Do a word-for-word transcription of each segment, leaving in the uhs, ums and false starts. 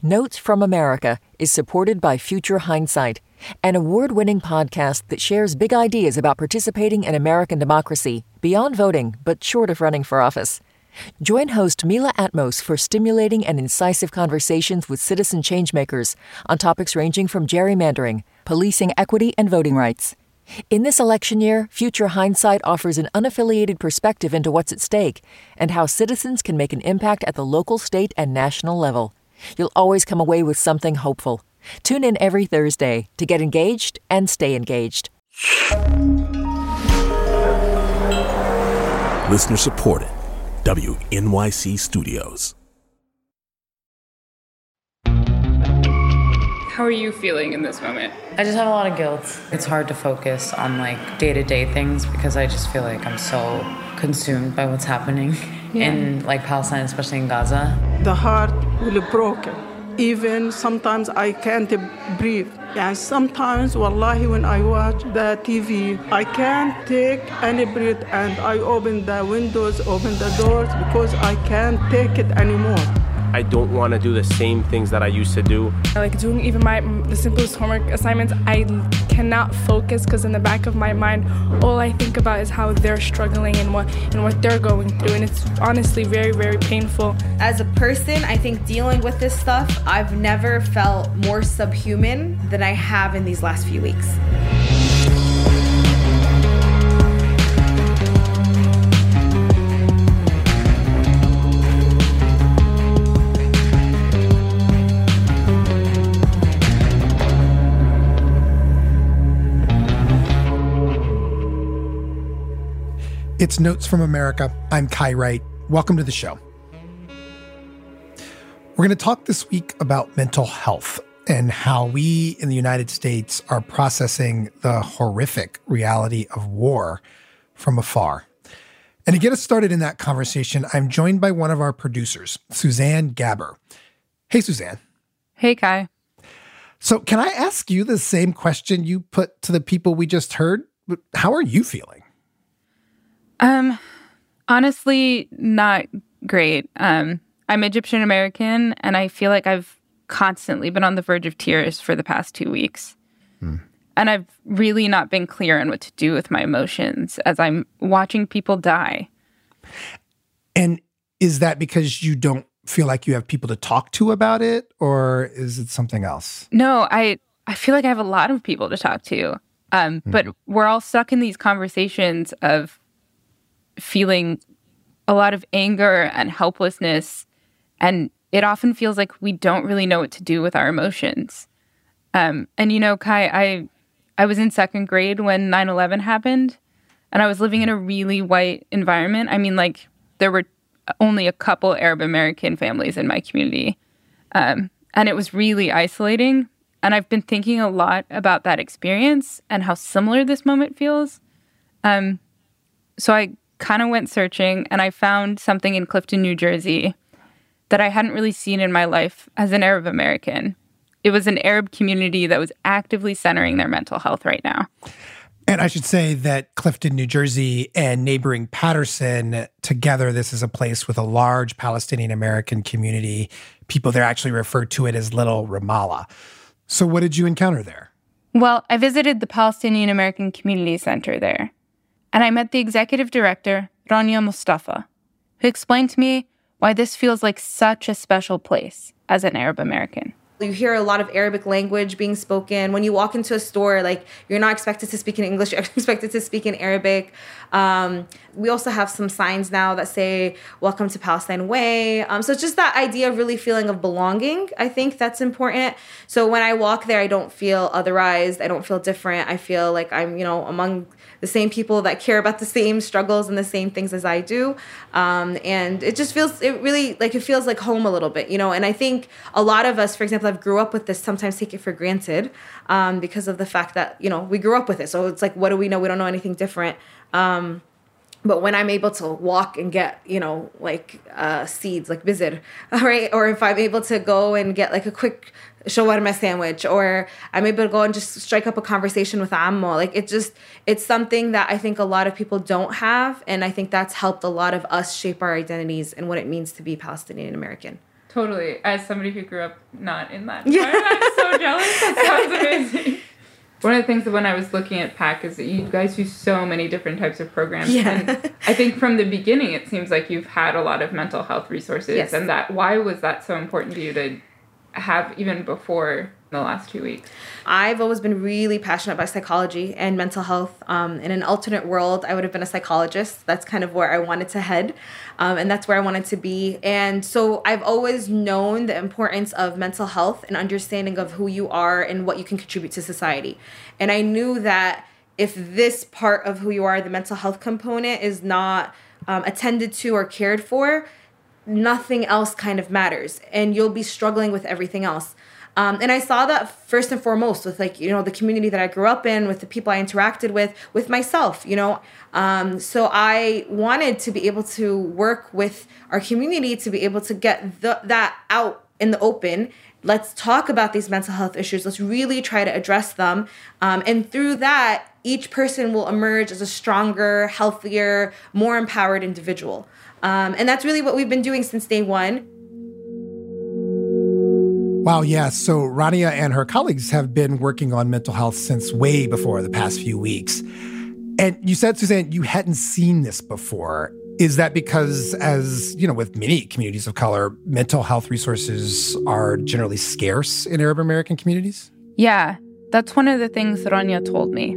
Notes from America is supported by Future Hindsight, an award-winning podcast that shares big ideas about participating in American democracy beyond voting, but short of running for office. Join host Mila Atmos for stimulating and incisive conversations with citizen changemakers on topics ranging from gerrymandering, policing equity, and voting rights. In this election year, Future Hindsight offers an unaffiliated perspective into what's at stake and how citizens can make an impact at the local, state, and national level. You'll always come away with something hopeful. Tune in every Thursday to get engaged and stay engaged. Listener supported. W N Y C Studios. How are you feeling in this moment? I just have a lot of guilt. It's hard to focus on like day-to-day things because I just feel like I'm so consumed by what's happening yeah. in like Palestine, especially in Gaza. The heart will be broken. Even sometimes I can't breathe. And sometimes, wallahi, when I watch the T V, I can't take any breath and I open the windows, open the doors because I can't take it anymore. I don't want to do the same things that I used to do. Like doing even my the simplest homework assignments, I cannot focus because in the back of my mind, all I think about is how they're struggling and what and what they're going through, and it's honestly very, very painful. As a person, I think dealing with this stuff, I've never felt more subhuman than I have in these last few weeks. It's Notes from America. I'm Kai Wright. Welcome to the show. We're going to talk this week about mental health and how we in the United States are processing the horrific reality of war from afar. And to get us started in that conversation, I'm joined by one of our producers, Suzanne Gaber. Hey, Suzanne. Hey, Kai. So can I ask you the same question you put to the people we just heard? How are you feeling? Um, honestly, not great. Um, I'm Egyptian American, and I feel like I've constantly been on the verge of tears for the past two weeks. Hmm. And I've really not been clear on what to do with my emotions as I'm watching people die. And is that because you don't feel like you have people to talk to about it, or is it something else? No, I, I feel like I have a lot of people to talk to. Um, hmm. But we're all stuck in these conversations of feeling a lot of anger and helplessness, and it often feels like we don't really know what to do with our emotions. Um, and you know, Kai, I I was in second grade when nine eleven happened, and I was living in a really white environment. I mean, like, there were only a couple Arab American families in my community, um, and it was really isolating. And I've been thinking a lot about that experience and how similar this moment feels. Um, so I kind of went searching, and I found something in Clifton, New Jersey that I hadn't really seen in my life as an Arab American. It was an Arab community that was actively centering their mental health right now. And I should say that Clifton, New Jersey and neighboring Patterson, together, this is a place with a large Palestinian American community. People there actually refer to it as Little Ramallah. So what did you encounter there? Well, I visited the Palestinian American Community Center there. And I met the executive director, Rania Mustafa, who explained to me why this feels like such a special place as an Arab American. You hear a lot of Arabic language being spoken. When you walk into a store, like, you're not expected to speak in English, you're expected to speak in Arabic. Um, we also have some signs now that say, welcome to Palestine Way. Um, so it's just that idea of really feeling of belonging. I think that's important. So when I walk there, I don't feel otherized. I don't feel different. I feel like I'm, you know, among the same people that care about the same struggles and the same things as I do. Um, and it just feels, it really, like, it feels like home a little bit, you know? And I think a lot of us, for example, I've grew up with this, sometimes take it for granted um, because of the fact that, you know, we grew up with it. So it's like, what do we know? We don't know anything different. Um, but when I'm able to walk and get, you know, like uh, seeds, like bizir, right? Or if I'm able to go and get like a quick shawarma sandwich, or I'm able to go and just strike up a conversation with Ammo, like it just, it's something that I think a lot of people don't have. And I think that's helped a lot of us shape our identities and what it means to be Palestinian American. Totally. As somebody who grew up not in that environment, I'm so jealous. That sounds amazing. One of the things that when I was looking at PAC is that you guys do so many different types of programs. Yeah. And I think from the beginning, it seems like you've had a lot of mental health resources. Yes. And that why was that so important to you to have even before the last two weeks? I've always been really passionate about psychology and mental health. Um, in an alternate world, I would have been a psychologist. That's kind of where I wanted to head. Um, and that's where I wanted to be. And so I've always known the importance of mental health and understanding of who you are and what you can contribute to society. And I knew that if this part of who you are, the mental health component, is not um, attended to or cared for, nothing else kind of matters. And you'll be struggling with everything else. Um, and I saw that first and foremost with, like, you know, the community that I grew up in, with the people I interacted with, with myself, you know. Um, so I wanted to be able to work with our community to be able to get the, that out in the open. Let's talk about these mental health issues. Let's really try to address them. Um, and through that, each person will emerge as a stronger, healthier, more empowered individual. Um, and that's really what we've been doing since day one. Wow, yeah. So Rania and her colleagues have been working on mental health since way before the past few weeks. And you said, Suzanne, you hadn't seen this before. Is that because, as you know, with many communities of color, mental health resources are generally scarce in Arab American communities? Yeah, that's one of the things that Rania told me.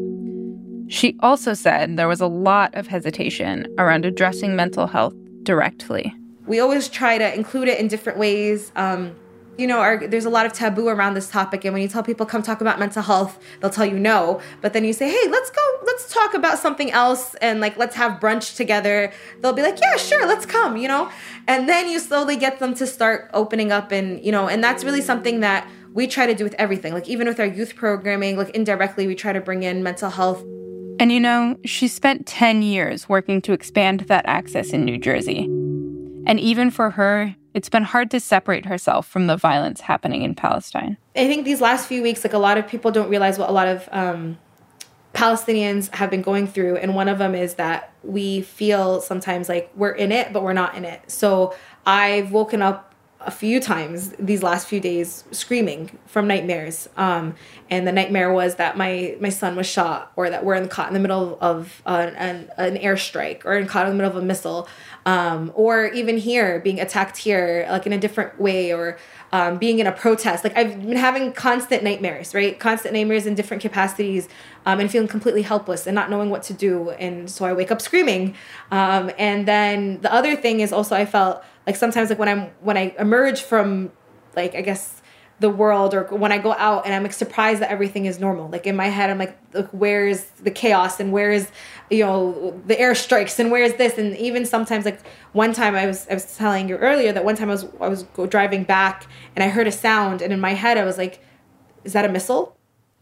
She also said there was a lot of hesitation around addressing mental health directly. We always try to include it in different ways. Um, You know, our, there's a lot of taboo around this topic. And when you tell people, come talk about mental health, they'll tell you no. But then you say, hey, let's go, let's talk about something else. And like, let's have brunch together. They'll be like, yeah, sure, let's come, you know. And then you slowly get them to start opening up. And, you know, and that's really something that we try to do with everything. Like, even with our youth programming, like indirectly, we try to bring in mental health. And, you know, she spent ten years working to expand that access in New Jersey. And even for her, it's been hard to separate herself from the violence happening in Palestine. I think these last few weeks, like, a lot of people don't realize what a lot of um, Palestinians have been going through. And one of them is that we feel sometimes like we're in it, but we're not in it. So I've woken up a few times these last few days screaming from nightmares. Um, and the nightmare was that my, my son was shot, or that we're in, caught in the middle of uh, an, an airstrike, or in, caught in the middle of a missile. Um, or even here, being attacked here, like in a different way, or um, being in a protest. Like, I've been having constant nightmares, right? Constant nightmares in different capacities, um, and feeling completely helpless and not knowing what to do. And so I wake up screaming. Um, and then the other thing is also, I felt like sometimes, like when I'm when I emerge from, like, I guess, the world, or when I go out and I'm like surprised that everything is normal. Like, in my head, I'm like, look, where is the chaos, and where is, you know, the airstrikes, and where is this? And even sometimes, like, one time I was I was telling you earlier that one time I was I was go driving back and I heard a sound, and in my head I was like, is that a missile?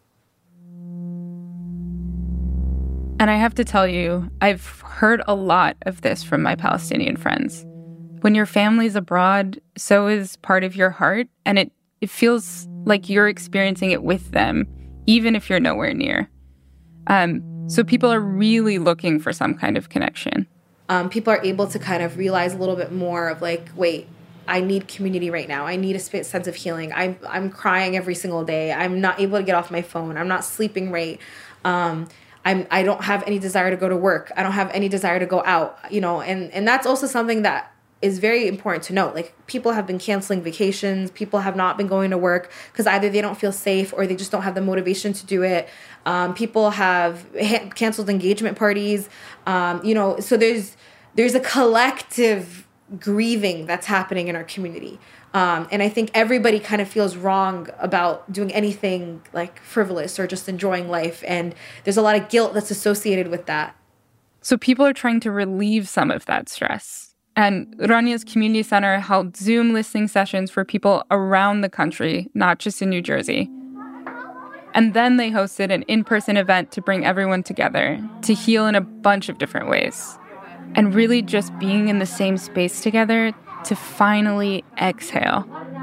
And I have to tell you, I've heard a lot of this from my Palestinian friends. When your family's abroad, so is part of your heart, and it, it feels like you're experiencing it with them, even if you're nowhere near. Um, so people are really looking for some kind of connection. Um, people are able to kind of realize a little bit more of like, wait, I need community right now. I need a sense of healing. I'm, I'm crying every single day. I'm not able to get off my phone. I'm not sleeping right. Um, I'm, I don't have any desire to go to work. I don't have any desire to go out, you know, and, and that's also something that is very important to note. Like, people have been canceling vacations. People have not been going to work because either they don't feel safe or they just don't have the motivation to do it. Um, people have ha- canceled engagement parties. Um, you know, so there's there's a collective grieving that's happening in our community. Um, and I think everybody kind of feels wrong about doing anything like frivolous or just enjoying life. And there's a lot of guilt that's associated with that. So people are trying to relieve some of that stress. And Rania's community center held Zoom listening sessions for people around the country, not just in New Jersey. And then they hosted an in-person event to bring everyone together to heal in a bunch of different ways. And really just being in the same space together to finally exhale.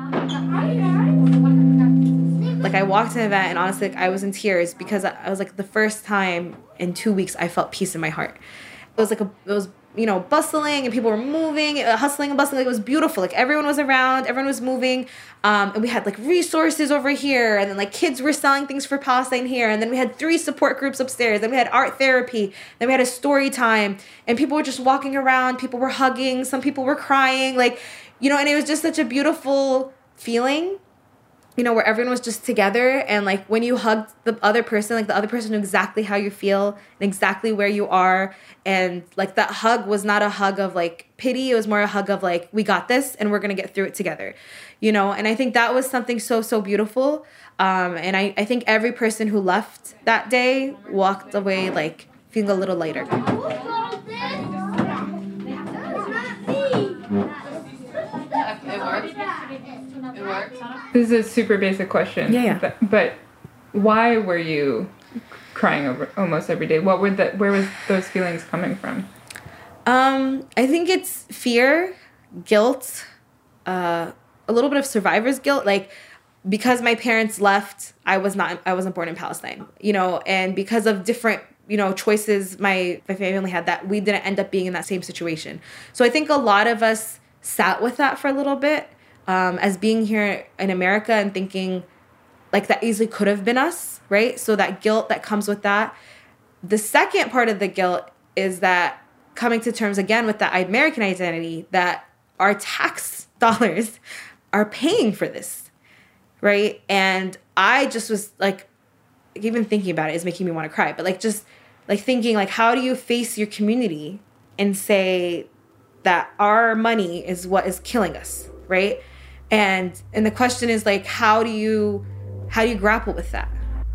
Like, I walked to an event and honestly, like, I was in tears because I was like, the first time in two weeks I felt peace in my heart. It was like a, it was you know, bustling and people were moving, uh, hustling and bustling. It was beautiful. Like everyone was around, everyone was moving. Um, and we had like resources over here. And then like kids were selling things for Palestine here. And then we had three support groups upstairs. Then we had art therapy. Then we had a story time. And people were just walking around. People were hugging. Some people were crying. Like, you know, and it was just such a beautiful feeling, you know, where everyone was just together. And like when you hugged the other person, like the other person knew exactly how you feel and exactly where you are. And like that hug was not a hug of like pity. It was more a hug of like, we got this and we're going to get through it together, you know? And I think that was something so, so beautiful. Um, and I, I think every person who left that day walked away like feeling a little lighter. This is a super basic question. Yeah, yeah. But, but why were you crying over almost every day? What were the, where was those feelings coming from? Um, I think it's fear, guilt, uh, a little bit of survivor's guilt. Like, because my parents left, I was not, I wasn't born in Palestine, you know, and because of different, you know, choices my, my family had, that we didn't end up being in that same situation. So I think a lot of us sat with that for a little bit, um, as being here in America and thinking like that easily could have been us, right? So that guilt that comes with that. The second part of the guilt is that coming to terms again with that American identity, that our tax dollars are paying for this, right? And I just was like, even thinking about it is making me want to cry, but like just like thinking like, how do you face your community and say that our money is what is killing us, right? And and the question is like, how do you how do you grapple with that?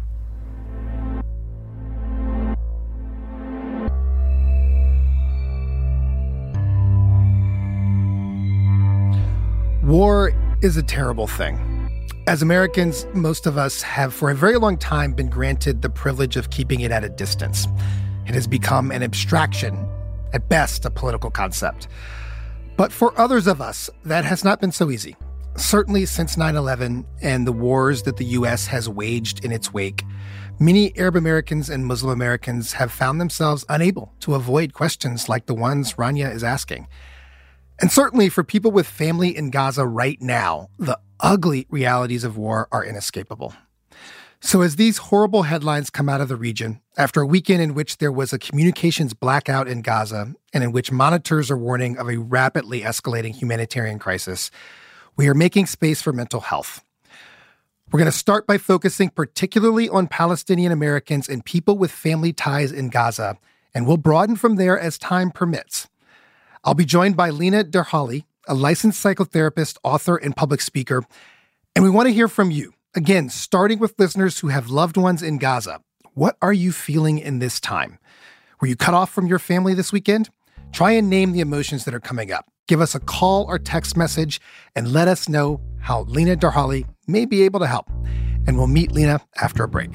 War is a terrible thing. As Americans, most of us have for a very long time been granted the privilege of keeping it at a distance. It has become an abstraction, at best a political concept. But for others of us, that has not been so easy. Certainly since nine eleven and the wars that the U S has waged in its wake, many Arab Americans and Muslim Americans have found themselves unable to avoid questions like the ones Rania is asking. And certainly for people with family in Gaza right now, the ugly realities of war are inescapable. So as these horrible headlines come out of the region, after a weekend in which there was a communications blackout in Gaza and in which monitors are warning of a rapidly escalating humanitarian crisis, we are making space for mental health. We're going to start by focusing particularly on Palestinian Americans and people with family ties in Gaza, and we'll broaden from there as time permits. I'll be joined by Lina Derhally, a licensed psychotherapist, author, and public speaker, and we want to hear from you. Again, starting with listeners who have loved ones in Gaza. What are you feeling in this time? Were you cut off from your family this weekend? Try and name the emotions that are coming up. Give us a call or text message and let us know how Lina Derhally may be able to help. And we'll meet Lina after a break.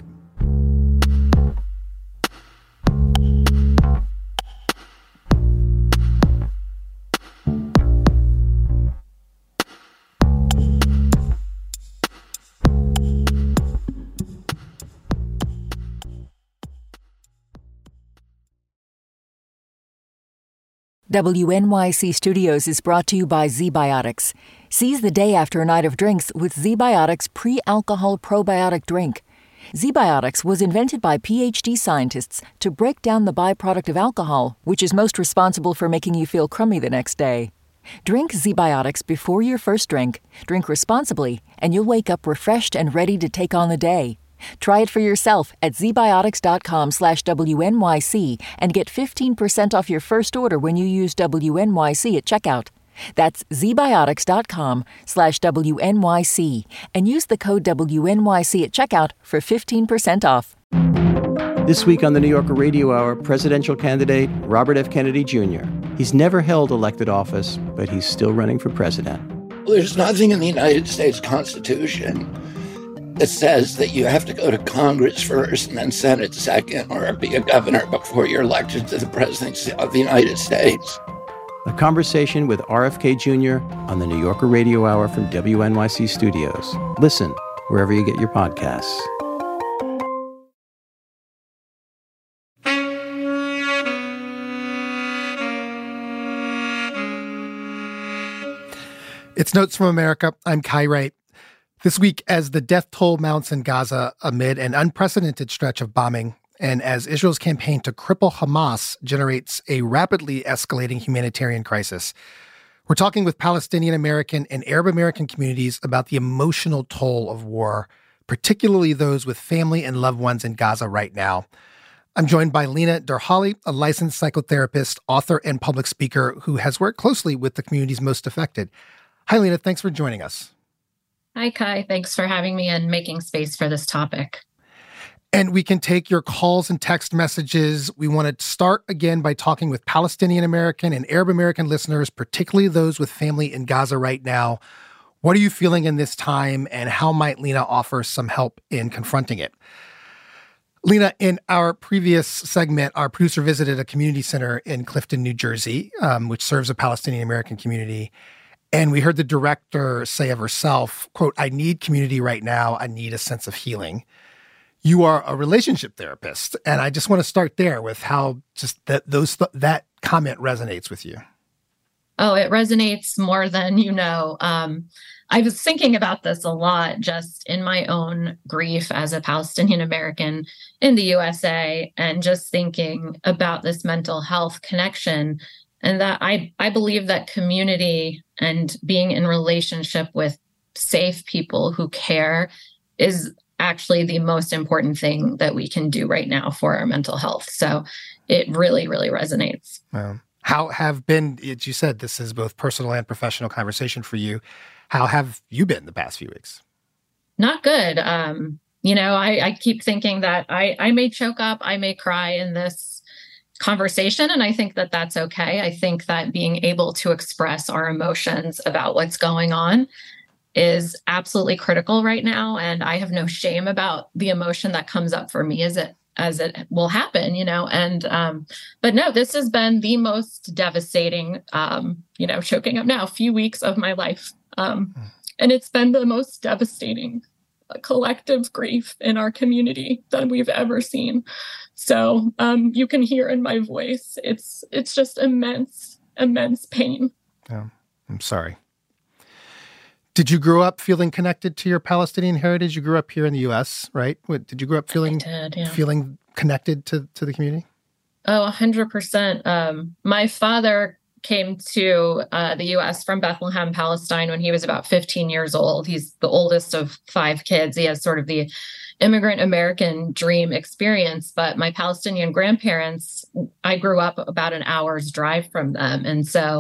W N Y C Studios is brought to you by ZBiotics. Seize the day after a night of drinks with ZBiotics pre-alcohol probiotic drink. ZBiotics was invented by P H D scientists to break down the byproduct of alcohol, which is most responsible for making you feel crummy the next day. Drink ZBiotics before your first drink, drink responsibly, and you'll wake up refreshed and ready to take on the day. Try it for yourself at zbiotics.com slash WNYC and get fifteen percent off your first order when you use W N Y C at checkout. That's zbiotics.com slash WNYC and use the code W N Y C at checkout for fifteen percent off. This week on the New Yorker Radio Hour, presidential candidate Robert F. Kennedy Junior He's never held elected office, but he's still running for president. There's nothing in the United States Constitution that says that you have to go to Congress first and then Senate second or be a governor before you're elected to the presidency of the United States. A conversation with R F K Junior on the New Yorker Radio Hour from W N Y C Studios. Listen wherever you get your podcasts. It's Notes from America. I'm Kai Wright. This week, as the death toll mounts in Gaza amid an unprecedented stretch of bombing, and as Israel's campaign to cripple Hamas generates a rapidly escalating humanitarian crisis, we're talking with Palestinian American and Arab American communities about the emotional toll of war, particularly those with family and loved ones in Gaza right now. I'm joined by Lina Darhali, a licensed psychotherapist, author, and public speaker who has worked closely with the communities most affected. Hi, Lina. Thanks for joining us. Hi, Kai. Thanks for having me and making space for this topic. And we can take your calls and text messages. We want to start again by talking with Palestinian American and Arab American listeners, particularly those with family in Gaza right now. What are you feeling in this time, and how might Lina offer some help in confronting it? Lina, in our previous segment, our producer visited a community center in Clifton, New Jersey, um, which serves a Palestinian American community. And we heard the director say of herself, quote, "I need community right now. I need a sense of healing." You are a relationship therapist, and I just want to start there with how just that those that comment resonates with you. Oh, it resonates more than you know. Um, I was thinking about this a lot just in my own grief as a Palestinian American in the U S A, and just thinking about this mental health connection. And that I, I believe that community and being in relationship with safe people who care is actually the most important thing that we can do right now for our mental health. So it really, really resonates. Um, how have been, as you said, this is both personal and professional conversation for you. How have you been the past few weeks? Not good. Um, you know, I, I keep thinking that I, I may choke up, I may cry in this conversation. And I think that that's okay. I think that being able to express our emotions about what's going on is absolutely critical right now. And I have no shame about the emotion that comes up for me as it as it will happen, you know, and um, but no, this has been the most devastating, um, you know, choking up now, few weeks of my life. Um, mm. And it's been the most devastating collective grief in our community that we've ever seen. So um, you can hear in my voice, it's it's just immense, immense pain. Oh, I'm sorry. Did you grow up feeling connected to your Palestinian heritage? You grew up here in the U S, right? What, did you grow up feeling did, yeah. feeling connected to, to the community? Oh, one hundred percent. Um, my father came to uh, the U S from Bethlehem, Palestine, when he was about fifteen years old. He's the oldest of five kids. He has sort of the immigrant American dream experience. But my Palestinian grandparents, I grew up about an hour's drive from them. And so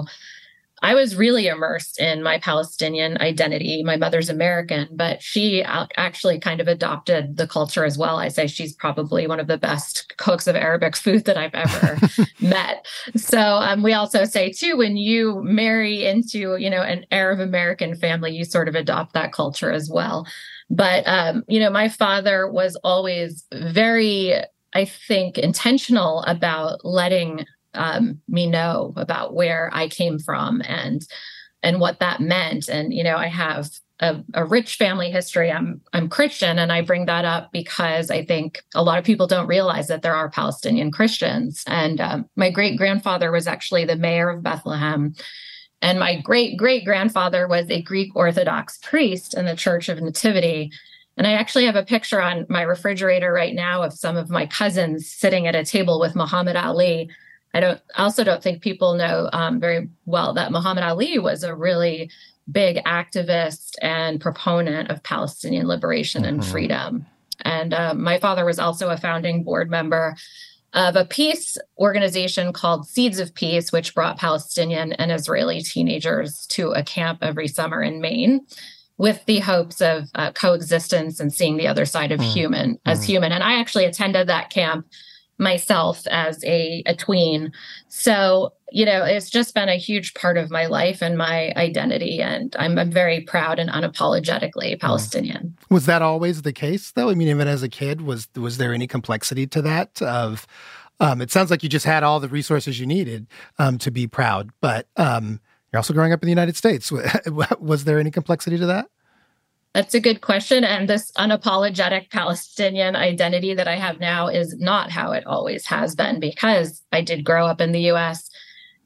I was really immersed in my Palestinian identity. My mother's American, but she actually kind of adopted the culture as well. I say she's probably one of the best cooks of Arabic food that I've ever met. So um, we also say, too, when you marry into, you know, an Arab American family, you sort of adopt that culture as well. But, um, you know, my father was always very, I think, intentional about letting Um, me know about where I came from and and what that meant. And, you know, I have a, a rich family history. I'm I'm Christian, and I bring that up because I think a lot of people don't realize that there are Palestinian Christians. And um, my great-grandfather was actually the mayor of Bethlehem. And my great-great-grandfather was a Greek Orthodox priest in the Church of Nativity. And I actually have a picture on my refrigerator right now of some of my cousins sitting at a table with Muhammad Ali. I don't also don't think people know um, very well that Muhammad Ali was a really big activist and proponent of Palestinian liberation mm-hmm. and freedom. And uh, my father was also a founding board member of a peace organization called Seeds of Peace, which brought Palestinian and Israeli teenagers to a camp every summer in Maine with the hopes of uh, coexistence and seeing the other side of mm-hmm. human as mm-hmm. human. And I actually attended that camp myself as a, a tween. So, you know, it's just been a huge part of my life and my identity. And I'm, I'm very proud and unapologetically Palestinian. Was that always the case, though? I mean, even as a kid, was was there any complexity to that? Of um, it sounds like you just had all the resources you needed um, to be proud, but um, you're also growing up in the United States. Was there any complexity to that? That's a good question. And this unapologetic Palestinian identity that I have now is not how it always has been, because I did grow up in the U S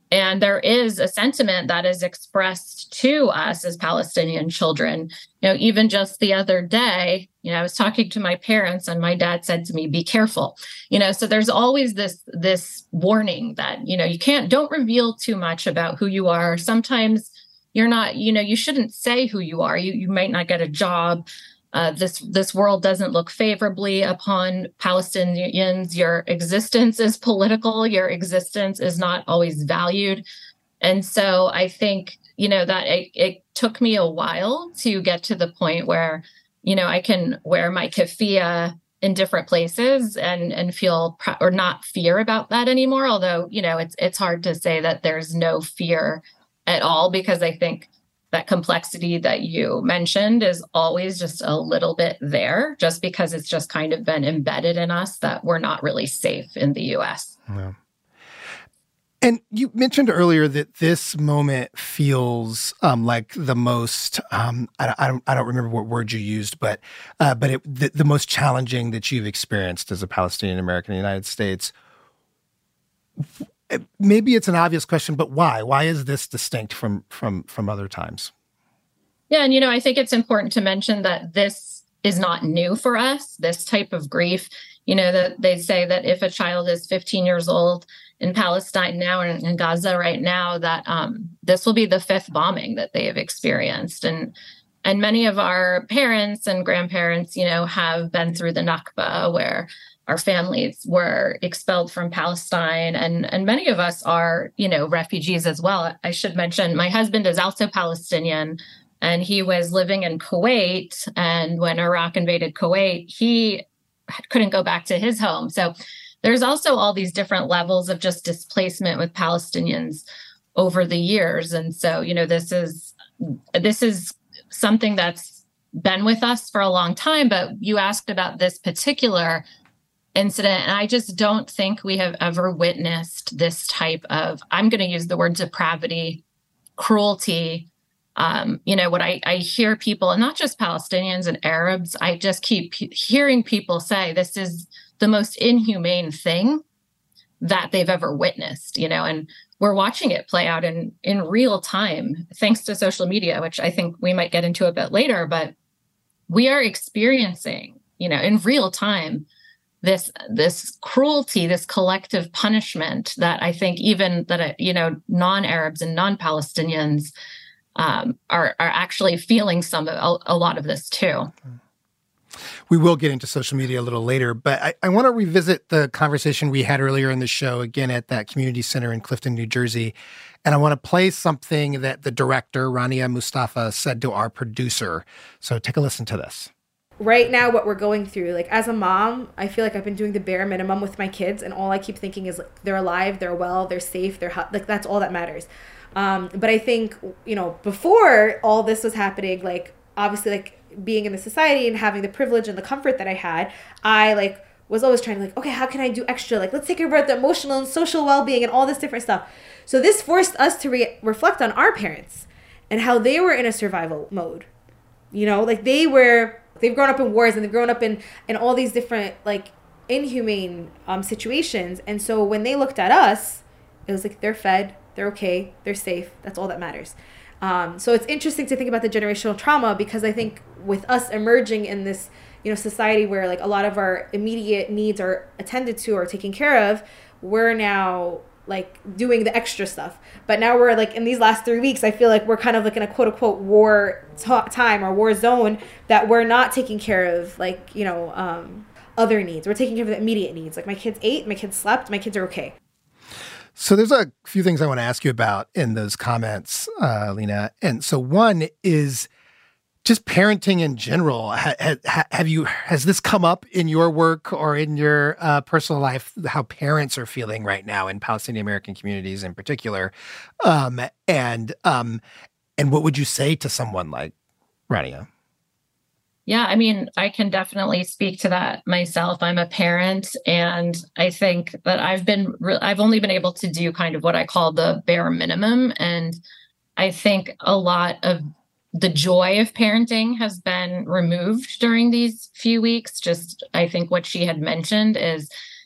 And there is a sentiment that is expressed to us as Palestinian children. You know, even just the other day, you know, I was talking to my parents and my dad said to me, be careful. You know, so there's always this, this warning that, you know, you can't, don't reveal too much about who you are. Sometimes you're not, you know, you shouldn't say who you are. You, you might not get a job. Uh, this this world doesn't look favorably upon Palestinians. Your existence is political. Your existence is not always valued. And so I think, you know, that it, it took me a while to get to the point where, you know, I can wear my keffiyeh in different places and and feel pr- or not fear about that anymore. Although, you know, it's it's hard to say that there's no fear at all, because I think that complexity that you mentioned is always just a little bit there, just because it's just kind of been embedded in us that we're not really safe in the U S. Yeah. And you mentioned earlier that this moment feels um, like the most, um, I, I, don't, I don't remember what word you used, but uh, but it, the, the most challenging that you've experienced as a Palestinian American in the United States. Maybe it's an obvious question, but why? Why is this distinct from from from other times? Yeah, and you know, I think it's important to mention that this is not new for us, this type of grief. You know, that they say that if a child is fifteen years old in Palestine now and in Gaza right now, that um, this will be the fifth bombing that they have experienced. And and many of our parents and grandparents, you know, have been through the Nakba, where our families were expelled from Palestine. And, and many of us are, you know, refugees as well. I should mention my husband is also Palestinian, and he was living in Kuwait. And when Iraq invaded Kuwait, he couldn't go back to his home. So there's also all these different levels of just displacement with Palestinians over the years. And so, you know, this is this is something that's been with us for a long time. But you asked about this particular incident, and I just don't think we have ever witnessed this type of, I'm going to use the word depravity, cruelty. Um, you know, what I, I hear people, and not just Palestinians and Arabs, I just keep hearing people say this is the most inhumane thing that they've ever witnessed, you know, and we're watching it play out in, in real time, thanks to social media, which I think we might get into a bit later, but we are experiencing, you know, in real time, this this cruelty, this collective punishment that I think even that, you know, non-Arabs and non-Palestinians um, are, are actually feeling some a, a lot of this too. We will get into social media a little later, but I, I want to revisit the conversation we had earlier in the show, again at that community center in Clifton, New Jersey. And I want to play something that the director, Rania Mustafa, said to our producer. So take a listen to this. Right now, what we're going through, like as a mom, I feel like I've been doing the bare minimum with my kids, and all I keep thinking is like, they're alive, they're well, they're safe, they're like, that's all that matters. Um, but I think, you know, before all this was happening, like obviously like being in the society and having the privilege and the comfort that I had, I like was always trying to like, okay, how can I do extra? Like, let's take care about the emotional and social well-being and all this different stuff. So this forced us to re- reflect on our parents and how they were in a survival mode. You know, like they were... They've grown up in wars and they've grown up in, in all these different, like, inhumane um, situations. And so when they looked at us, it was like, they're fed, they're okay, they're safe. That's all that matters. Um, so it's interesting to think about the generational trauma, because I think with us emerging in this, you know, society where, like, a lot of our immediate needs are attended to or taken care of, we're now like doing the extra stuff. But now we're like in these last three weeks, I feel like we're kind of like in a quote unquote war t- time or war zone, that we're not taking care of like, you know, um, other needs. We're taking care of the immediate needs. Like my kids ate, my kids slept, my kids are okay. So there's a few things I want to ask you about in those comments, uh, Lena. And so one is just parenting in general. Ha, ha, have you, has this come up in your work or in your uh, personal life, how parents are feeling right now in Palestinian American communities in particular? Um, and, um, and what would you say to someone like Rania? Yeah, I mean, I can definitely speak to that myself. I'm a parent, and I think that I've been, re- I've only been able to do kind of what I call the bare minimum. And I think a lot of the joy of parenting has been removed during these few weeks. Just, I think what she had mentioned is,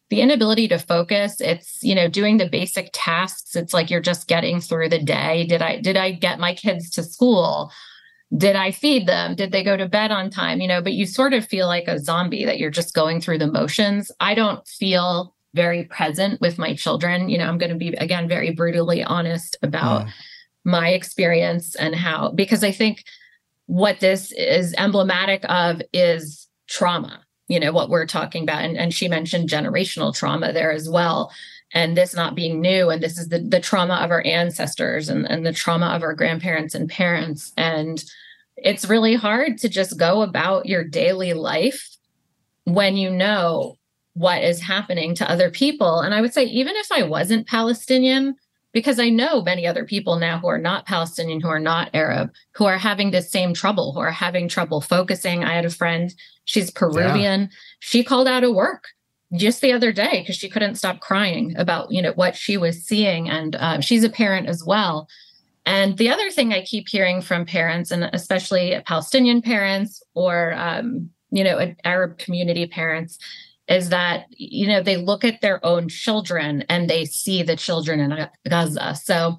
the inability to focus, it's, you know, doing the basic tasks. It's like you're just getting through the day. Did I, did I get my kids to school? Did I feed them? Did they go to bed on time? You know, but you sort of feel like a zombie that you're just going through the motions. I don't feel very present with my children. You know, I'm going to be, again, very brutally honest about mm. my experience and how, because I think what this is emblematic of is trauma, you know, what we're talking about. And, and she mentioned generational trauma there as well. And this not being new. And this is the, the trauma of our ancestors and, and the trauma of our grandparents and parents. And it's really hard to just go about your daily life when you know what is happening to other people. And I would say, even if I wasn't Palestinian, because I know many other people now who are not Palestinian, who are not Arab, who are having this same trouble, who are having trouble focusing. I had a friend, she's Peruvian. Yeah. She called out of work just the other day because she couldn't stop crying about, you know, what she was seeing. And uh, she's a parent as well. And the other thing I keep hearing from parents, and especially Palestinian parents or, um, you know, Arab community parents, is that, you know, they look at their own children and they see the children in Gaza. So,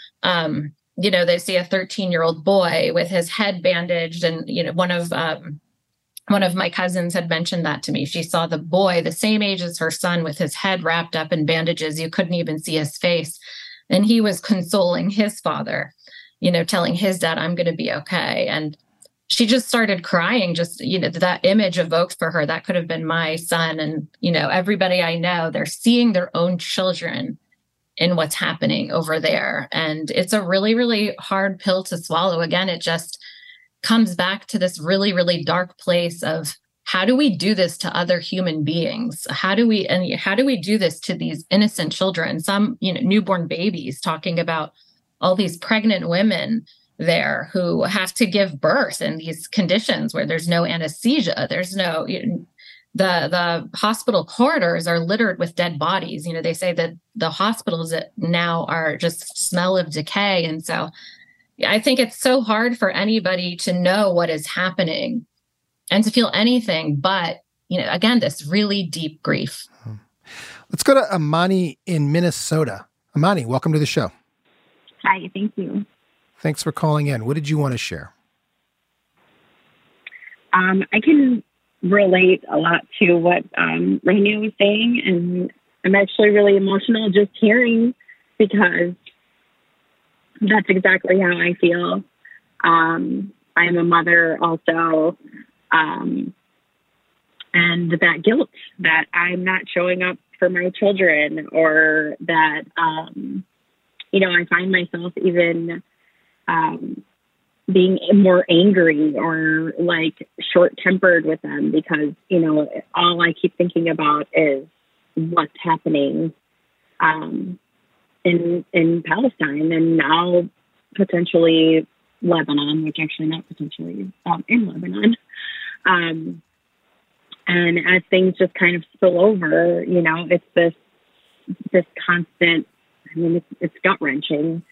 um, you know, they see a thirteen-year-old boy with his head bandaged. And, you know, one of um, one of my cousins had mentioned that to me. She saw the boy, the same age as her son, with his head wrapped up in bandages. You couldn't even see his face. And he was consoling his father, you know, telling his dad, I'm going to be okay. And she just started crying. Just, you know, that image evoked for her, that could have been my son. And, you know, everybody I know, they're seeing their own children in what's happening over there. And it's a really, really hard pill to swallow. Again, it just comes back to this really, really dark place of, how do we do this to other human beings? How do we, and how do we do this to these innocent children? Some, you know, newborn babies, talking about all these pregnant women there who have to give birth in these conditions where there's no anesthesia. There's no, you know, the, the hospital corridors are littered with dead bodies. You know, they say that the hospitals now are just smell of decay. And so I think it's so hard for anybody to know what is happening and to feel anything but, you know, again, this really deep grief. Let's go to Amani in Minnesota. Amani, welcome to the show. Hi, thank you. Thanks for calling in. What did you want to share? Um, I can relate a lot to what um, Rania was saying, and I'm actually really emotional just hearing, because that's exactly how I feel. Um, I'm a mother also. Um, and that guilt that I'm not showing up for my children, or that, um, you know, I find myself even um, being more angry or like short-tempered with them because, you know, all I keep thinking about is what's happening um, in in Palestine, and now potentially Lebanon, which actually not potentially um, in Lebanon. Um, and as things just kind of spill over, you know, it's this, this constant, I mean, it's, it's gut wrenching.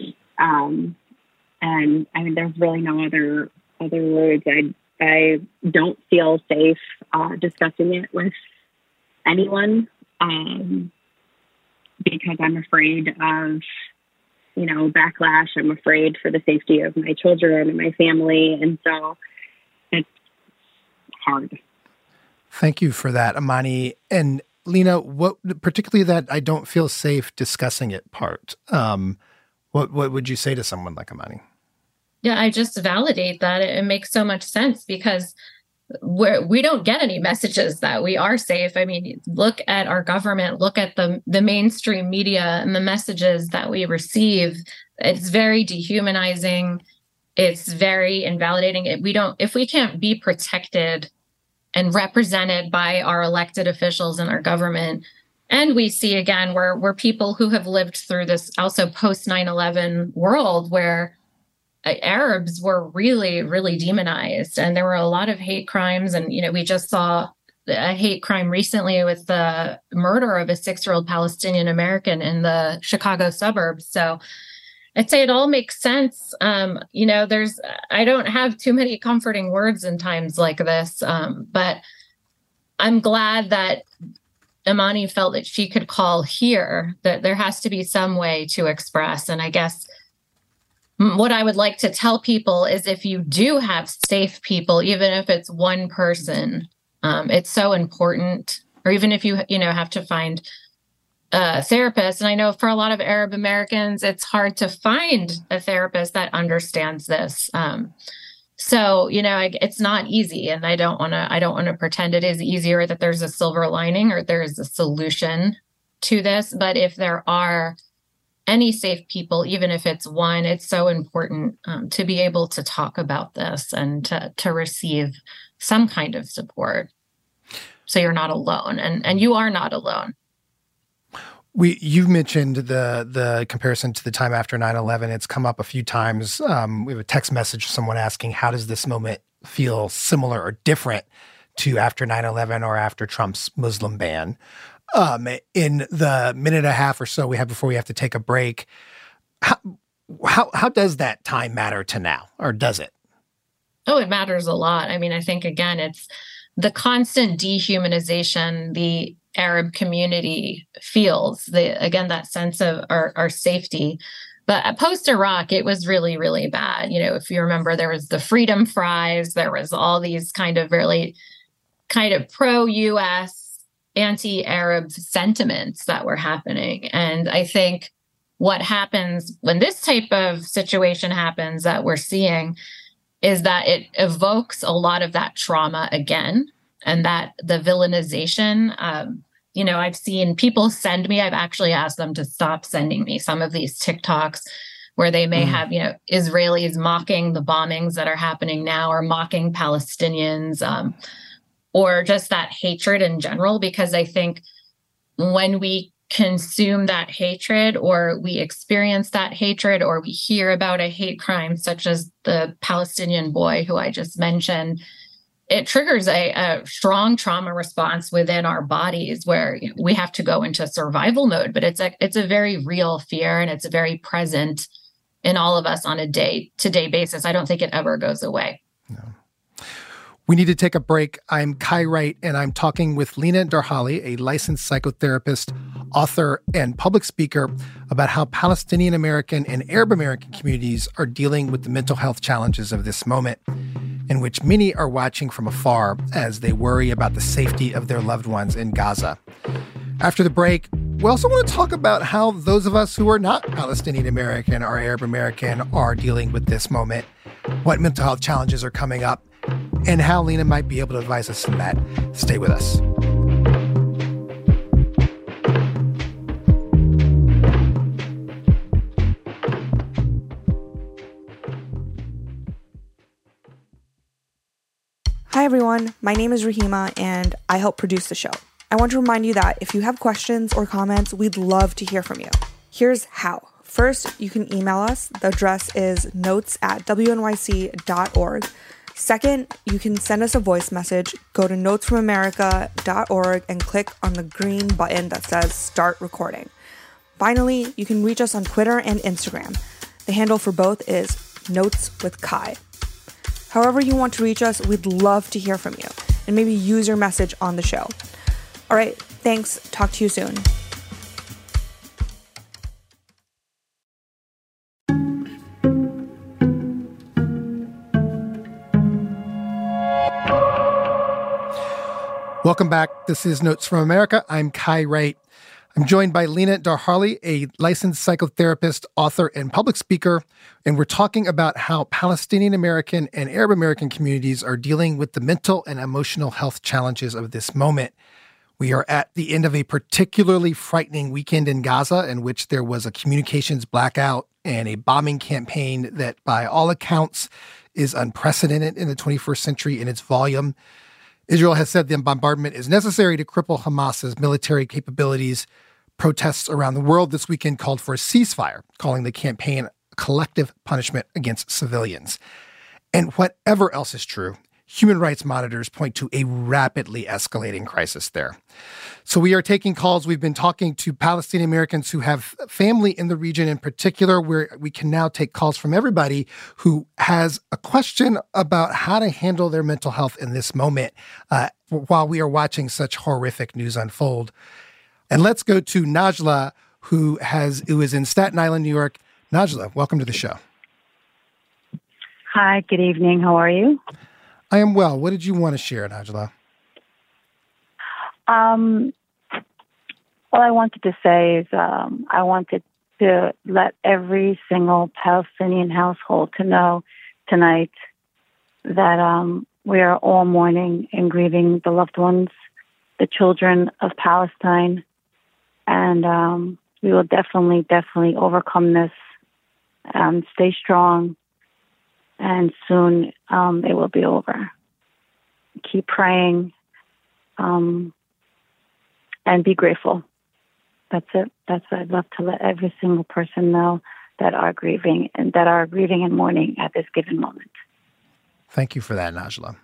Um, and I mean, there's really no other, other words. I, I don't feel safe, uh, discussing it with anyone, um, because I'm afraid of, you know, backlash. I'm afraid for the safety of my children and my family. And so it's hard. Thank you for that, Amani. And Lena, what, particularly that I don't feel safe discussing it part, um, what, what would you say to someone like Amani? Yeah, I just validate that. It, it makes so much sense because we're, we don't get any messages that we are safe. I mean, look at our government, look at the, the mainstream media and the messages that we receive. It's very dehumanizing. It's very invalidating. It, we don't, if we can't be protected and represented by our elected officials in our government, and we see again, we're, we're people who have lived through this also post nine eleven world where Arabs were really, really demonized, and there were a lot of hate crimes. And, you know, we just saw a hate crime recently with the murder of a six-year-old Palestinian American in the Chicago suburbs. So I'd say it all makes sense. Um, you know, there's, I don't have too many comforting words in times like this, um, but I'm glad that Imani felt that she could call here, that there has to be some way to express. And I guess what I would like to tell people is if you do have safe people, even if it's one person, um, it's so important. Or even if you, you know, have to find a therapist. And I know for a lot of Arab Americans, it's hard to find a therapist that understands this. Um, so, you know, it's not easy. And I don't want to, I don't want to pretend it is easy or that there's a silver lining or there is a solution to this. But if there are any safe people, even if it's one, it's so important um, to be able to talk about this and to, to receive some kind of support. So you're not alone, and, and you are not alone. We, you've mentioned the the comparison to the time after nine eleven. It's come up a few times. Um, we have a text message from someone asking, how does this moment feel similar or different to after nine eleven or after Trump's Muslim ban? Um, in the minute and a half or so we have before we have to take a break, how, how, how does that time matter to now, or does it? Oh, it matters a lot. I mean, I think, again, it's the constant dehumanization the Arab community feels, the, again, that sense of our, our safety. But post-Iraq, it was really, really bad. You know, if you remember, there was the Freedom Fries, there was all these kind of really kind of pro-U S, anti-Arab sentiments that were happening. And I think what happens when this type of situation happens that we're seeing is that it evokes a lot of that trauma again, and that the villainization. Um, you know, I've seen people send me, I've actually asked them to stop sending me some of these TikToks where they may mm. have, you know, Israelis mocking the bombings that are happening now or mocking Palestinians, um, or just that hatred in general, because I think when we consume that hatred or we experience that hatred or we hear about a hate crime such as the Palestinian boy who I just mentioned, it triggers a, a strong trauma response within our bodies where we have to go into survival mode. But it's a, it's a very real fear, and it's very present in all of us on a day-to-day basis. I don't think it ever goes away. No. We need to take a break. I'm Kai Wright, and I'm talking with Lina Darhali, a licensed psychotherapist, author, and public speaker, about how Palestinian American and Arab American communities are dealing with the mental health challenges of this moment, in which many are watching from afar as they worry about the safety of their loved ones in Gaza. After the break, we also want to talk about how those of us who are not Palestinian American or Arab American are dealing with this moment, what mental health challenges are coming up, and how Lina might be able to advise us in that. Stay with us. Hi, everyone. My name is Rahima, and I help produce the show. I want to remind you that if you have questions or comments, we'd love to hear from you. Here's how. First, you can email us. The address is notes at w n y c dot org. Second, you can send us a voice message. Go to notes from america dot org and click on the green button that says Start Recording. Finally, you can reach us on Twitter and Instagram. The handle for both is Notes with Kai. However you want to reach us, we'd love to hear from you and maybe use your message on the show. All right, thanks. Talk to you soon. Welcome back. This is Notes from America. I'm Kai Wright. I'm joined by Lina Darhali, a licensed psychotherapist, author, and public speaker, and we're talking about how Palestinian American and Arab American communities are dealing with the mental and emotional health challenges of this moment. We are at the end of a particularly frightening weekend in Gaza in which there was a communications blackout and a bombing campaign that, by all accounts, is unprecedented in the twenty-first century in its volume. Israel has said the bombardment is necessary to cripple Hamas's military capabilities. Protests around the world this weekend called for a ceasefire, calling the campaign a collective punishment against civilians. And whatever else is true, human rights monitors point to a rapidly escalating crisis there. So we are taking calls. We've been talking to Palestinian Americans who have family in the region in particular, where we can now take calls from everybody who has a question about how to handle their mental health in this moment uh, while we are watching such horrific news unfold. And let's go to Najla, who has who is in Staten Island, New York. Najla, welcome to the show. Hi, good evening. How are you? I am well. What did you want to share, Najla? Um, all I wanted to say is um, I wanted to let every single Palestinian household to know tonight that um, we are all mourning and grieving the loved ones, the children of Palestine, and um, we will definitely, definitely overcome this. Um, stay strong, and soon um, it will be over. Keep praying. Um, And be grateful. That's it. That's what I'd love to let every single person know that are grieving and that are grieving and mourning at this given moment. Thank you for that, Najla.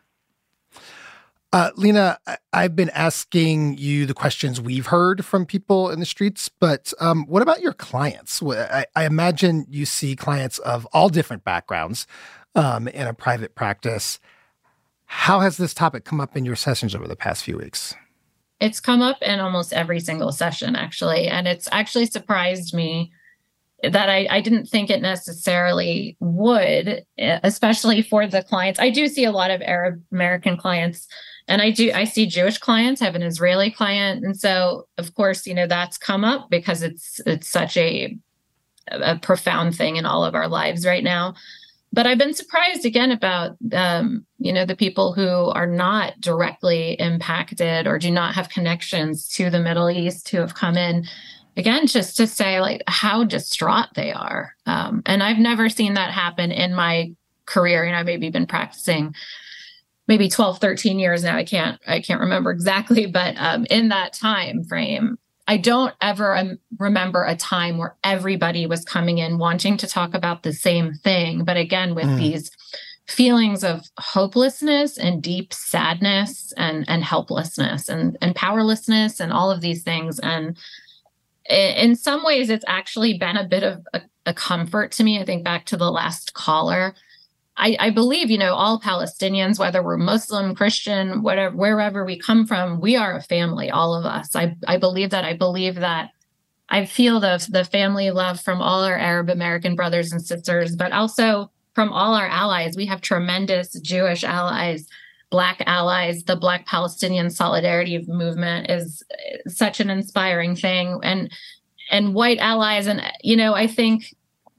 Uh, Lena, I've been asking you the questions we've heard from people in the streets, but um, what about your clients? I, I imagine you see clients of all different backgrounds um, in a private practice. How has this topic come up in your sessions over the past few weeks? It's come up in almost every single session, actually. And it's actually surprised me that I, I didn't think it necessarily would, especially for the clients. I do see a lot of Arab American clients, and I do I see Jewish clients. I have an Israeli client. And so, of course, you know, that's come up because it's it's such a, a profound thing in all of our lives right now. But I've been surprised again about, um, you know, the people who are not directly impacted or do not have connections to the Middle East who have come in, again, just to say like how distraught they are. Um, and I've never seen that happen in my career. You know, I've maybe been practicing maybe twelve, thirteen years now. I can't, I can't remember exactly, but um, in that time frame, I don't ever um, remember a time where everybody was coming in wanting to talk about the same thing. But again, with mm. these feelings of hopelessness and deep sadness and, and helplessness and, and powerlessness and all of these things. And in some ways, it's actually been a bit of a, a comfort to me. I think back to the last caller. I, I believe, you know, all Palestinians, whether we're Muslim, Christian, whatever, wherever we come from, we are a family, all of us. I, I believe that. I believe that I feel the, the family love from all our Arab American brothers and sisters, but also from all our allies. We have tremendous Jewish allies, Black allies. The Black Palestinian Solidarity Movement is such an inspiring thing. And, and white allies. And, you know, I think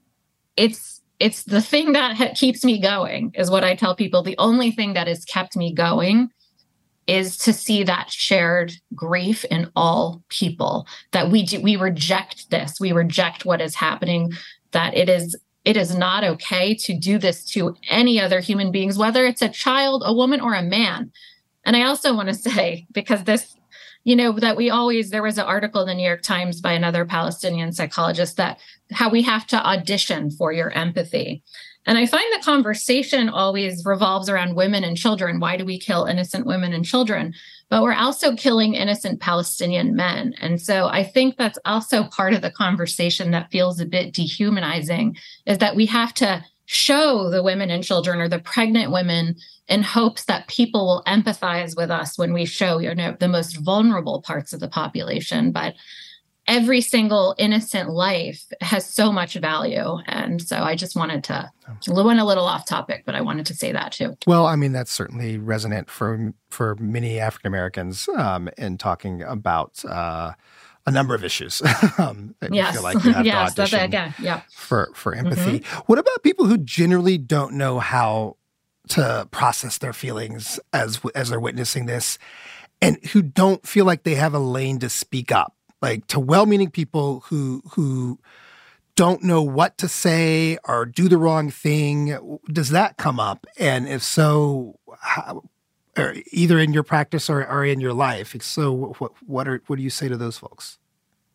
it's, It's the thing that ha- keeps me going, is what I tell people. The only thing that has kept me going is to see that shared grief in all people, that we do, we reject this. We reject what is happening, that it is it is not okay to do this to any other human beings, whether it's a child, a woman, or a man. And I also want to say, because this, you know, that we always, there was an article in the New York Times by another Palestinian psychologist that how we have to audition for your empathy. And I find the conversation always revolves around women and children. Why do we kill innocent women and children? But we're also killing innocent Palestinian men. And so I think that's also part of the conversation that feels a bit dehumanizing, is that we have to show the women and children or the pregnant women in hopes that people will empathize with us when we show, you know, the most vulnerable parts of the population. But every single innocent life has so much value. And so I just wanted to, went a little off topic, but I wanted to say that too. Well, I mean, that's certainly resonant for for many African Americans um, in talking about uh, a number of issues. um, yes, feel like you have yes, to audition that's again, yeah. for, for empathy. Mm-hmm. What about people who generally don't know how to process their feelings as as they're witnessing this, and who don't feel like they have a lane to speak up? Like, to well-meaning people who who don't know what to say or do the wrong thing, does that come up? And if so, how, or either in your practice or, or in your life, if so, what what are what do you say to those folks?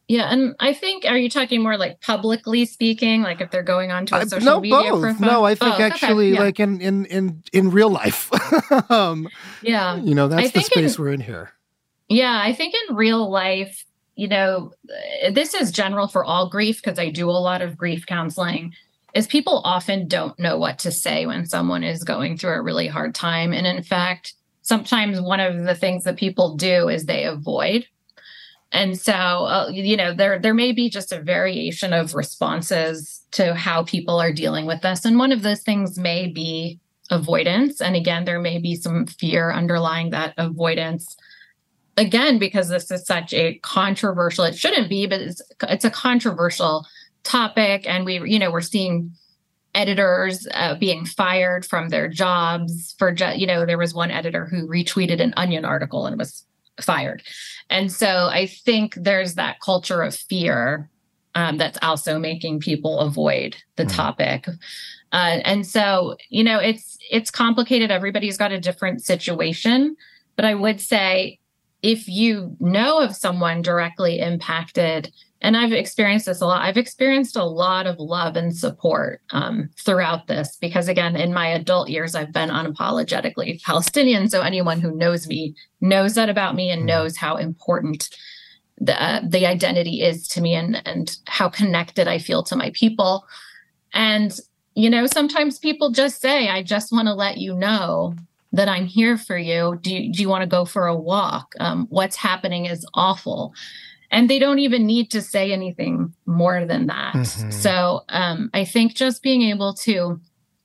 Yeah, and I think, are you talking more like publicly speaking, like if they're going onto a social no, media both. profile? No, I think oh, actually okay, yeah. like in, in, in, in real life. um, yeah. You know, that's I the space in, we're in here. Yeah, I think in real life, you know, this is general for all grief because I do a lot of grief counseling, is people often don't know what to say when someone is going through a really hard time. And in fact, sometimes one of the things that people do is they avoid. And so, uh, you know, there there may be just a variation of responses to how people are dealing with this. And one of those things may be avoidance. And again, there may be some fear underlying that avoidance. Again, because this is such a controversial, it shouldn't be, but it's, it's a controversial topic. And we, you know, we're seeing editors uh, being fired from their jobs for, ju- you know, there was one editor who retweeted an Onion article and was fired. And so I think there's that culture of fear um, that's also making people avoid the mm. topic. Uh, and so, you know, it's, it's complicated. Everybody's got a different situation, but I would say, if you know of someone directly impacted, and I've experienced this a lot, I've experienced a lot of love and support um, throughout this, because again, in my adult years, I've been unapologetically Palestinian. So anyone who knows me knows that about me and knows how important the, uh, the identity is to me and, and how connected I feel to my people. And, you know, sometimes people just say, I just want to let you know that I'm here for you. Do you, do you want to go for a walk? Um, what's happening is awful. And they don't even need to say anything more than that. Mm-hmm. So um, I think just being able to,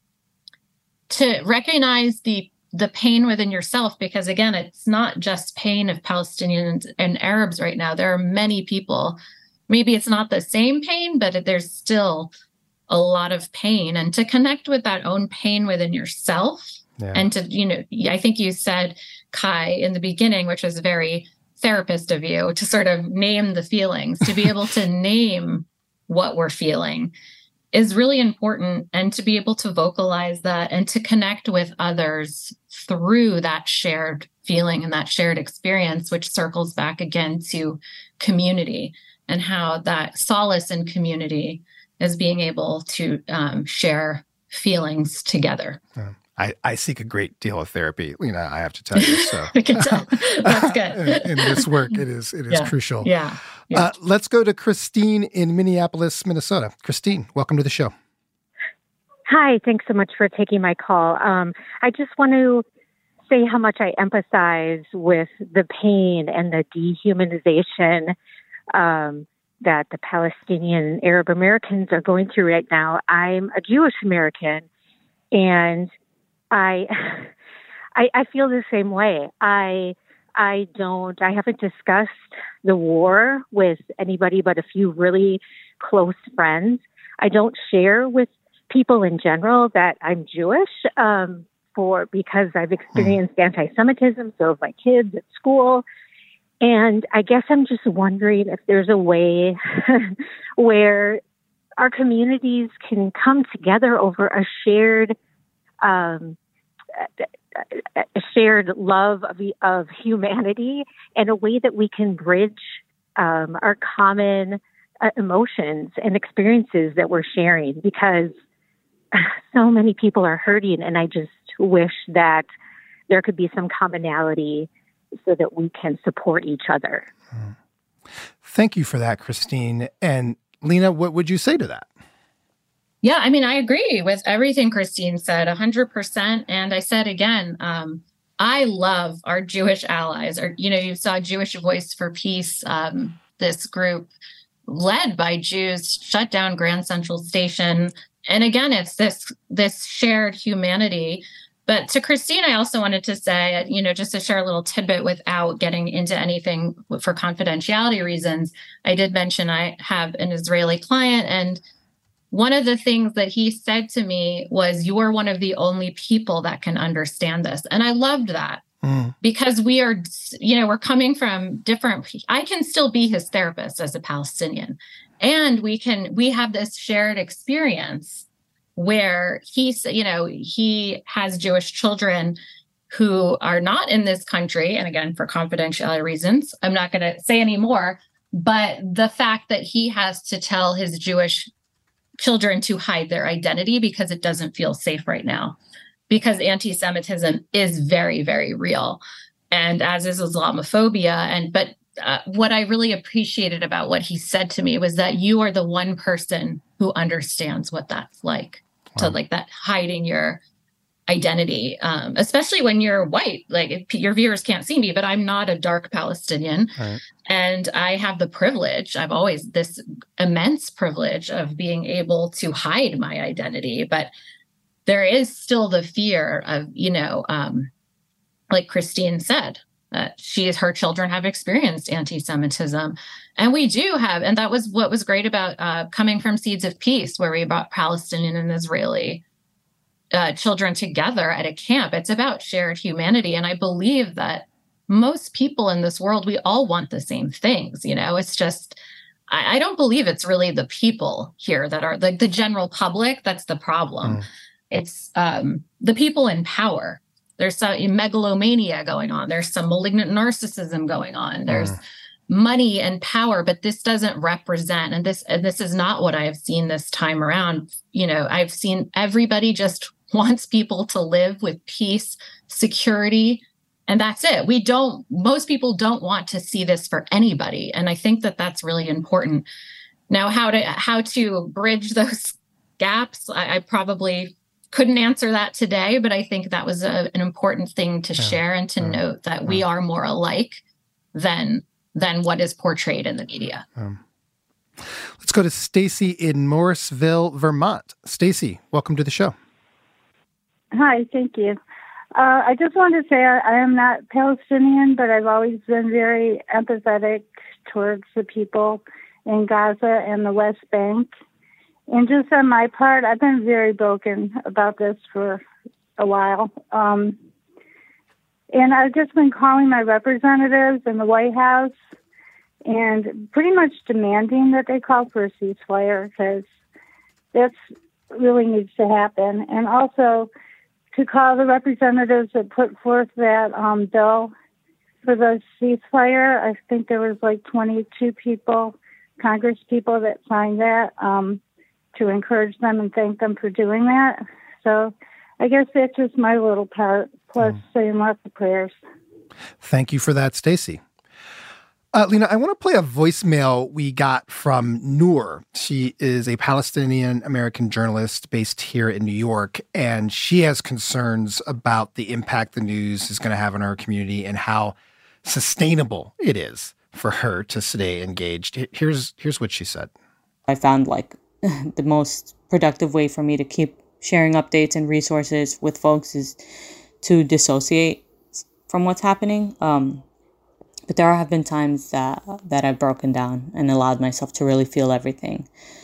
to recognize the, the pain within yourself, because again, it's not just pain of Palestinians and Arabs right now. There are many people, maybe it's not the same pain, but there's still a lot of pain. And to connect with that own pain within yourself, yeah. And to, you know, I think you said, Kai, in the beginning, which was very therapist of you, to sort of name the feelings, to be able to name what we're feeling is really important. And to be able to vocalize that and to connect with others through that shared feeling and that shared experience, which circles back again to community and how that solace in community is being able to um, share feelings together. Yeah. I, I seek a great deal of therapy, you know, I have to tell you. So I can tell. That's good. in this work, it is it is yeah. crucial. Yeah. yeah. Uh, let's go to Christine in Minneapolis, Minnesota. Christine, welcome to the show. Hi, thanks so much for taking my call. Um, I just want to say how much I empathize with the pain and the dehumanization um, that the Palestinian Arab Americans are going through right now. I'm a Jewish American, and I, I, I feel the same way. I, I don't, I haven't discussed the war with anybody but a few really close friends. I don't share with people in general that I'm Jewish, um, for, because I've experienced mm. anti-Semitism, so have my kids at school. And I guess I'm just wondering if there's a way where our communities can come together over a shared Um, a shared love of, of humanity and a way that we can bridge um, our common uh, emotions and experiences that we're sharing, because so many people are hurting, and I just wish that there could be some commonality so that we can support each other. Thank you for that, Christine. And Lena, what would you say to that? Yeah, I mean, I agree with everything Christine said, one hundred percent. And I said again, um, I love our Jewish allies. Or, you know, you saw Jewish Voice for Peace, um, this group led by Jews, shut down Grand Central Station. And again, it's this this shared humanity. But to Christine, I also wanted to say, you know, just to share a little tidbit without getting into anything for confidentiality reasons, I did mention I have an Israeli client, and one of the things that he said to me was, you are one of the only people that can understand this. And I loved that mm. because we are, you know, we're coming from different, I can still be his therapist as a Palestinian. And we can, we have this shared experience where he's, you know, he has Jewish children who are not in this country. And again, for confidentiality reasons, I'm not going to say any more. But the fact that he has to tell his Jewish children to hide their identity because it doesn't feel safe right now, because anti-Semitism is very, very real, and as is Islamophobia. And but uh, what I really appreciated about what he said to me was that you are the one person who understands what that's like, wow. to like that hiding your identity, um, especially when you're white. Like, if your viewers can't see me, but I'm not a dark Palestinian. Right. And I have the privilege, I've always this immense privilege of being able to hide my identity. But there is still the fear of, you know, um, like Christine said, that she is, her children have experienced anti-Semitism. And we do have, and that was what was great about uh, coming from Seeds of Peace, where we brought Palestinian and Israeli Uh, children together at a camp. It's about shared humanity. And I believe that most people in this world, we all want the same things. You know, it's just, I, I don't believe it's really the people here that are like the general public. That's the problem. Mm. It's um, the people in power. There's some megalomania going on. There's some malignant narcissism going on. There's mm. money and power, but this doesn't represent, and this, and this is not what I have seen this time around. You know, I've seen everybody just wants people to live with peace, security, and that's it. We don't, most people don't want to see this for anybody. And I think that that's really important. Now, how to, how to bridge those gaps, I, I probably couldn't answer that today, but I think that was a, an important thing to yeah. share and to yeah. note that yeah. we are more alike than, than what is portrayed in the media. Um, let's go to Stacy in Morrisville, Vermont. Stacy, welcome to the show. Hi, thank you. Uh, I just wanted to say I, I am not Palestinian, but I've always been very empathetic towards the people in Gaza and the West Bank. And just on my part, I've been very broken about this for a while. Um, and I've just been calling my representatives in the White House and pretty much demanding that they call for a ceasefire, because that's really needs to happen. And also to call the representatives that put forth that um, bill for the ceasefire. I think there was like twenty-two people, Congress people that signed that, um, to encourage them and thank them for doing that. So I guess that's just my little part, plus mm. saying lots of prayers. Thank you for that, Stacy. Uh, Lena, I want to play a voicemail we got from Noor. She is a Palestinian-American journalist based here in New York, and she has concerns about the impact the news is going to have on our community and how sustainable it is for her to stay engaged. Here's, here's what she said. I found like the most productive way for me to keep sharing updates and resources with folks is to dissociate from what's happening. Um, But there have been times that that I've broken down and allowed myself to really feel everything.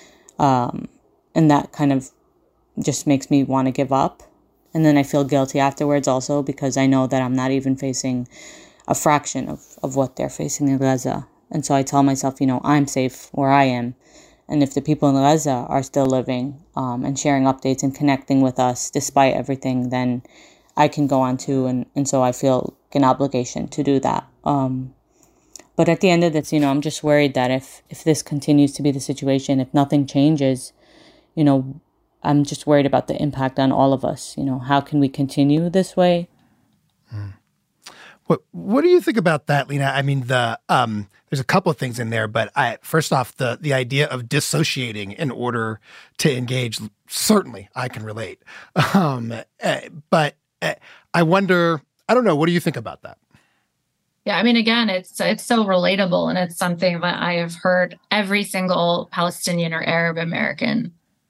Um, and that kind of just makes me want to give up. And then I feel guilty afterwards also, because I know that I'm not even facing a fraction of, of what they're facing in Gaza. And so I tell myself, you know, I'm safe where I am. And if the people in Gaza are still living um, and sharing updates and connecting with us despite everything, then I can go on too. And, and so I feel an obligation to do that. Um, but at the end of this, you know, I'm just worried that if, if this continues to be the situation, if nothing changes, you know, I'm just worried about the impact on all of us. You know, how can we continue this way? Hmm. What What do you think about that, Lena? I mean, the um, there's a couple of things in there, but I, first off, the the idea of dissociating in order to engage, certainly I can relate. Um, uh, but uh, I wonder, I don't know, what do you think about that? Yeah, I mean, again, it's it's so relatable, and it's something that I have heard every single Palestinian or Arab American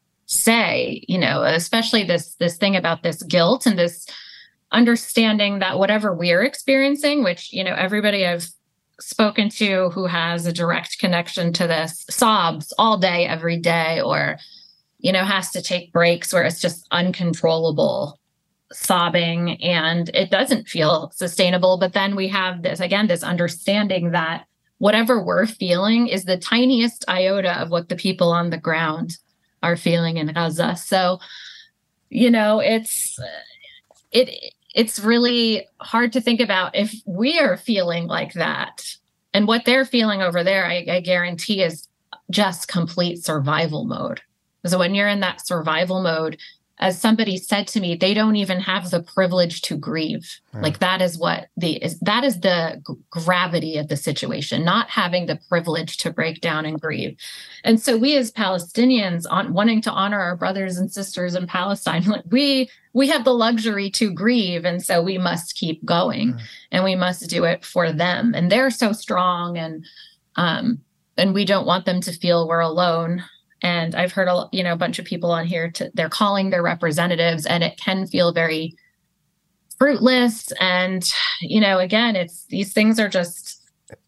say, you know, especially this this thing about this guilt and this understanding that whatever we're experiencing, which, you know, everybody I've spoken to who has a direct connection to this sobs all day, every day, or, you know, has to take breaks where it's just uncontrollable sobbing and it doesn't feel sustainable. But then we have this, again, this understanding that whatever we're feeling is the tiniest iota of what the people on the ground are feeling in Gaza. So, you know, it's it it's really hard to think about if we are feeling like that And what they're feeling over there, I, I guarantee, is just complete survival mode. So when you're in that survival mode, as somebody said to me, they don't even have the privilege to grieve. Mm. Like that is what the is that is the g- gravity of the situation, not having the privilege to break down and grieve. And so we as Palestinians, on wanting to honor our brothers and sisters in Palestine, like we we have the luxury to grieve, and so we must keep going, mm. and we must do it for them. And they're so strong, and um, and we don't want them to feel we're alone. And I've heard a you know a bunch of people on here. To, they're calling their representatives, and it can feel very fruitless. And you know, again, it's these things are just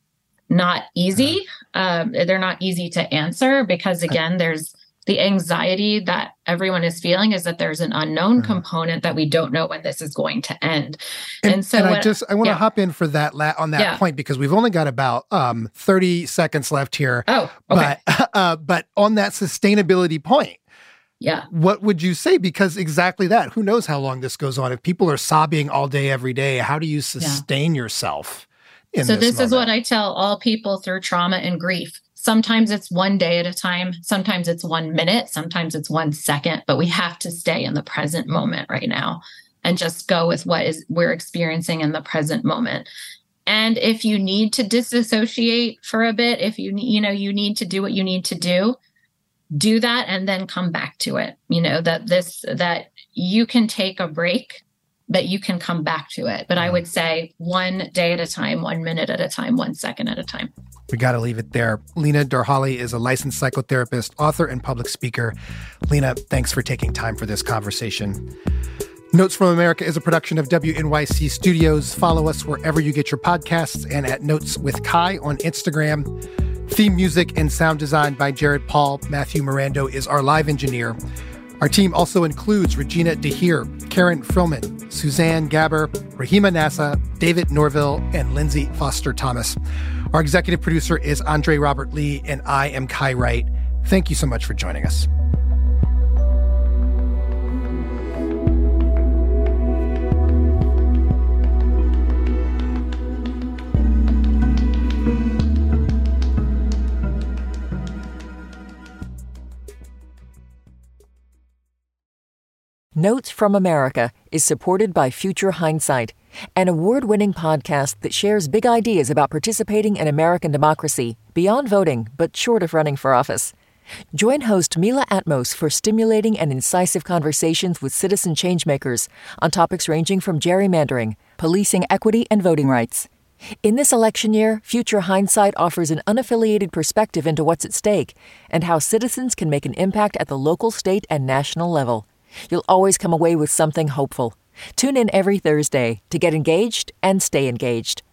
not easy. Um, they're not easy to answer because, again, there's the anxiety that everyone is feeling is that there's an unknown mm-hmm. component that we don't know when this is going to end. And, and so and what, I just I want to yeah. hop in for that la- on that yeah. point because we've only got about um, thirty seconds left here. Oh, okay. But uh, but on that sustainability point, yeah, what would you say? Because exactly that. Who knows how long this goes on? If people are sobbing all day, every day, how do you sustain yeah. yourself? In so this, this is what I tell all people through trauma and grief. Sometimes it's one day at a time. Sometimes it's one minute. Sometimes it's one second. But we have to stay in the present moment right now and just go with what is we're experiencing in the present moment. And if you need to disassociate for a bit, if you you know you need to do what you need to do, do that and then come back to it. You know that this that you can take a break, but you can come back to it. But I would say one day at a time, one minute at a time, one second at a time. We got to leave it there. Lena Darhali is a licensed psychotherapist, author, and public speaker. Lena, thanks for taking time for this conversation. Notes from America is a production of W N Y C Studios. Follow us wherever you get your podcasts and at Notes with Kai on Instagram. Theme music and sound design by Jared Paul. Matthew Mirando is our live engineer. Our team also includes Regina DeHeer, Karen Frillman, Suzanne Gaber, Rahima Nassa, David Norville, and Lindsay Foster Thomas. Our executive producer is Andre Robert Lee, and I am Kai Wright. Thank you so much for joining us. Notes from America is supported by Future Hindsight, an award-winning podcast that shares big ideas about participating in American democracy beyond voting, but short of running for office. Join host Mila Atmos for stimulating and incisive conversations with citizen changemakers on topics ranging from gerrymandering, policing equity, and voting rights. In this election year, Future Hindsight offers an unaffiliated perspective into what's at stake and how citizens can make an impact at the local, state, and national level. You'll always come away with something hopeful. Tune in every Thursday to get engaged and stay engaged.